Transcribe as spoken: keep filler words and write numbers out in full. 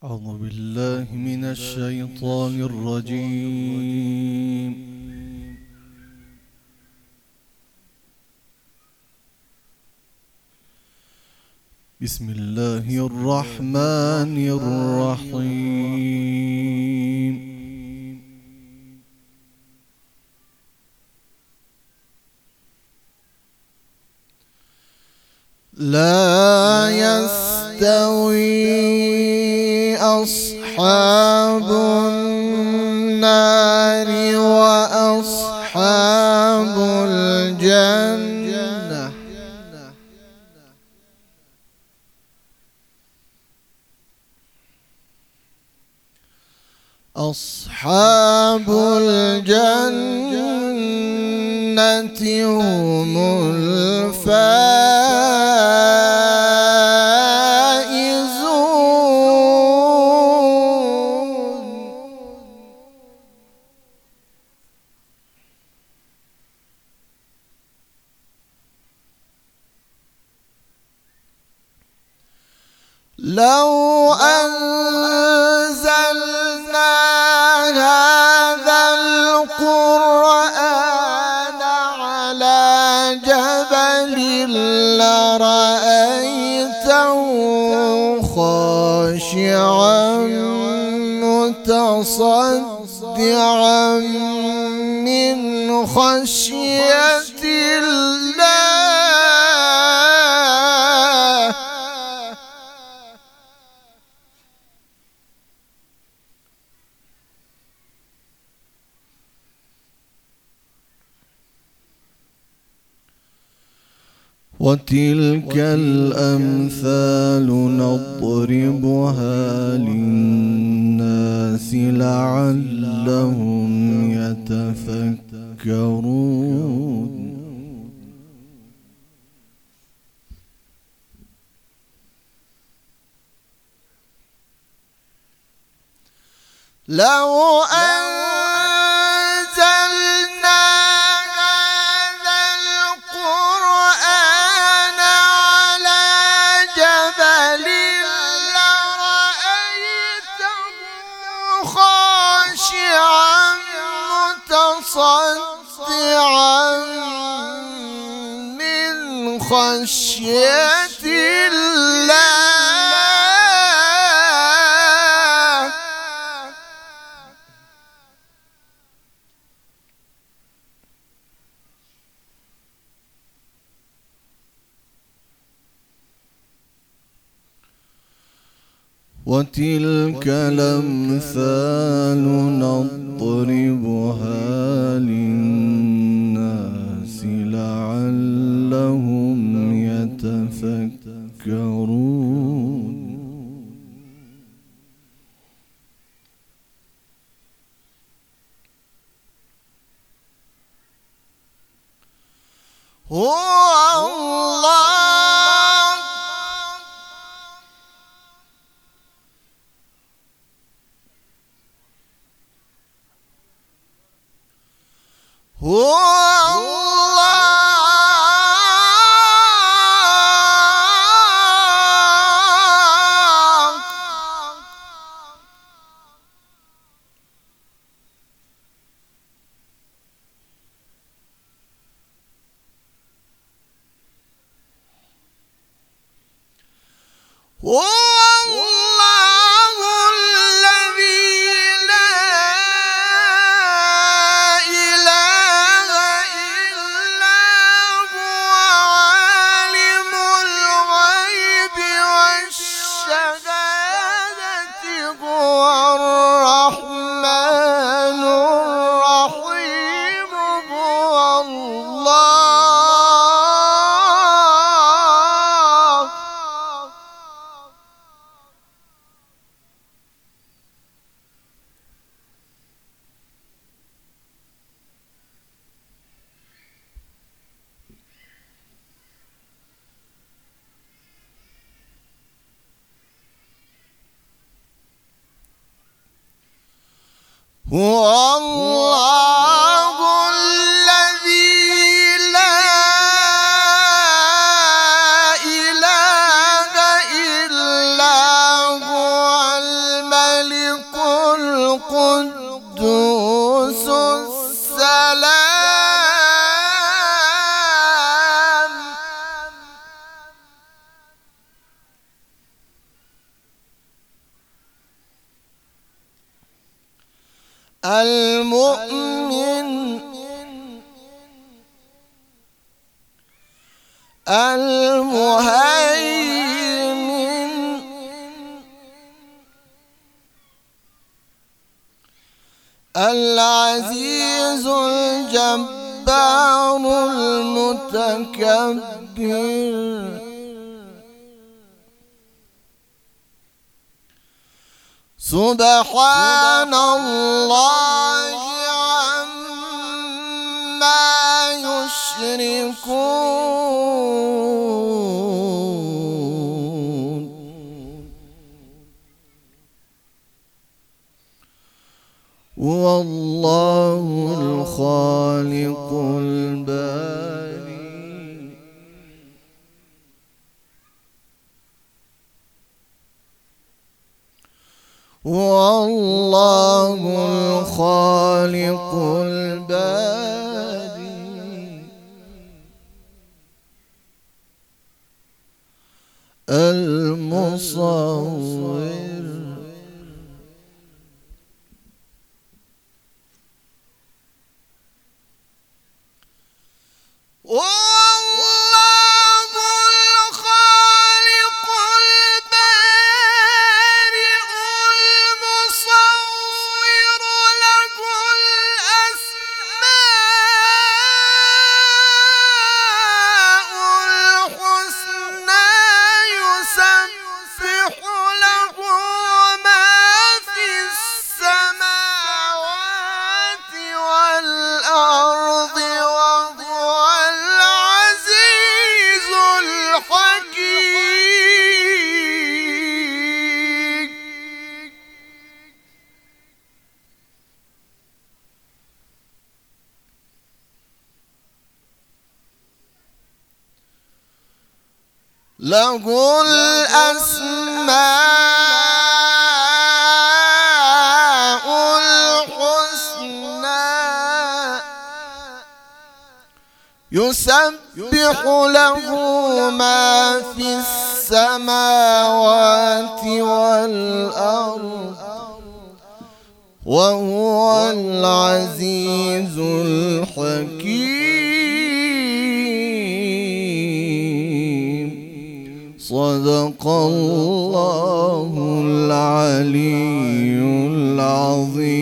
أعوذ بالله من الشيطان الرجيم. بسم الله الرحمن الرحيم. لا يستوي أصحاب النار وأصحاب الجنة أصحاب الجنة هم الفائزون. لو أنزلنا هذا القرآن على جبل لرأيته خاشعا متصدعا من خشية الله. وتلك الأمثال نضربها للناس لعلهم يتفكرون. لو أنزلنا هذا القرآن على جبل لرأيته خاشعا متصدعا من خشية الله. وتلك الأمثال نضربها للناس لعلهم يتفكرون. هو الله هو الله هو هو الله الذي لا إله إلا هو القدوس السلام المؤمن المهيمن العزيز الجبار المتكبر سبحان الله عما يشركون والله الخالق الباري والله الخالق الباري المصور له الأسماء الحسنى يسبح له ما في السماوات والأرض وهو العزيز الحكيم صدق الله العلي العظيم.